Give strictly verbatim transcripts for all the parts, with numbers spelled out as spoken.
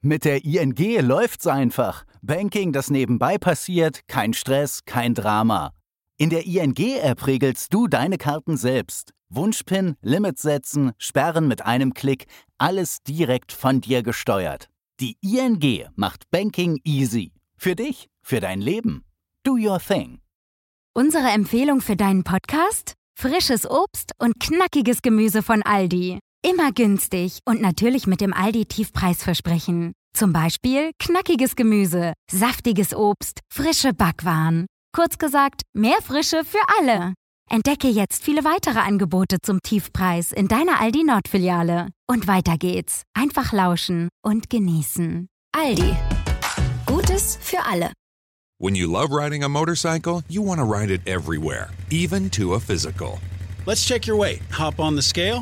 Mit der I N G läuft's einfach. Banking, das nebenbei passiert, kein Stress, kein Drama. In der I N G-App regelst du deine Karten selbst. Wunschpin, Limit setzen, sperren mit einem Klick, alles direkt von dir gesteuert. Die I N G macht Banking easy. Für dich, für dein Leben. Do your thing. Unsere Empfehlung für deinen Podcast? Frisches Obst und knackiges Gemüse von Aldi. Immer günstig und natürlich mit dem Aldi-Tiefpreisversprechen. Zum Beispiel knackiges Gemüse, saftiges Obst, frische Backwaren. Kurz gesagt, mehr Frische für alle. Entdecke jetzt viele weitere Angebote zum Tiefpreis in deiner Aldi-Nord-Filiale. Und weiter geht's. Einfach lauschen und genießen. Aldi. Gutes für alle. When you love riding a motorcycle, you want to ride it everywhere, even to a physical. Let's check your weight. Hop on the scale.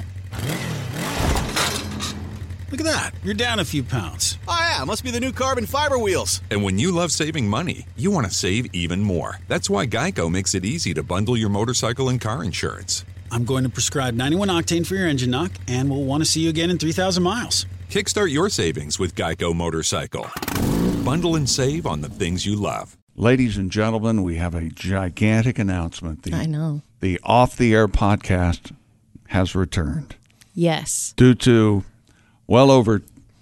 Look at that. You're down a few pounds. Oh, yeah. Must be the new carbon fiber wheels. And when you love saving money, you want to save even more. That's why Geico makes it easy to bundle your motorcycle and car insurance. I'm going to prescribe ninety-one octane for your engine knock, and we'll want to see you again in three thousand miles. Kickstart your savings with Geico Motorcycle. Bundle and save on the things you love. Ladies and gentlemen, we have a gigantic announcement. The, I know. The Off the Air podcast has returned. Yes. Due to well over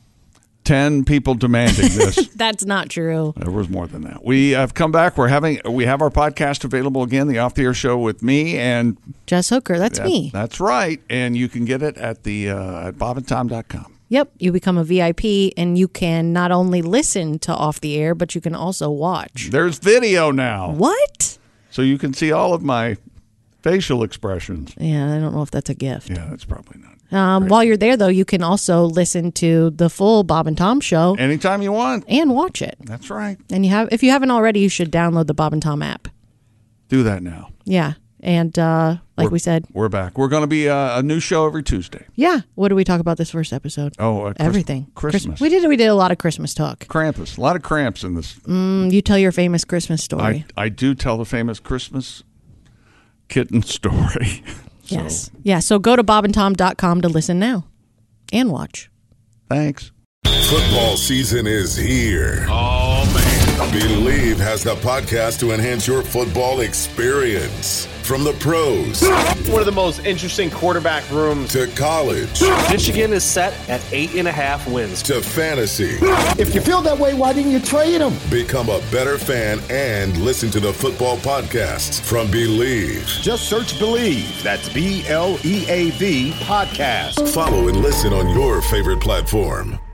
ten people demanding this. That's not true. There was more than that. We have come back. We're having we have our podcast available again, the Off the Air Show with me and Jess Hooker. That's that, me. That's right. And you can get it at the uh, at bob and tom dot com. Yep. You become a V I P and you can not only listen to Off the Air, but you can also watch. There's video now. What? So you can see all of my facial expressions. Yeah, I don't know if that's a gift. Yeah, that's probably not. Um, while you're there, though, you can also listen to the full Bob and Tom show anytime you want and watch it. That's right. And you have, if you haven't already, you should download the Bob and Tom app. Do that now. Yeah, and uh, like we're, we said, we're back. We're going to be uh, a new show every Tuesday. Yeah. What did we talk about this first episode? Oh, uh, everything. Christmas. Christmas. We did. We did a lot of Christmas talk. Krampus. A lot of cramps in this. Mm, you tell your famous Christmas story. I, I do tell the famous Christmas kitten story. So. Yes. Yeah. So go to bob and tom dot com to listen now. And watch. Thanks. Football season is here. Oh, man. Believe has the podcast to enhance your football experience. From the pros. One of the most interesting quarterback rooms. To college. Michigan is set at eight and a half wins. To fantasy. If you feel that way, why didn't you trade him? Become a better fan and listen to the football podcasts from Believe. Just search Believe. That's B L E A V podcast. Follow and listen on your favorite platform.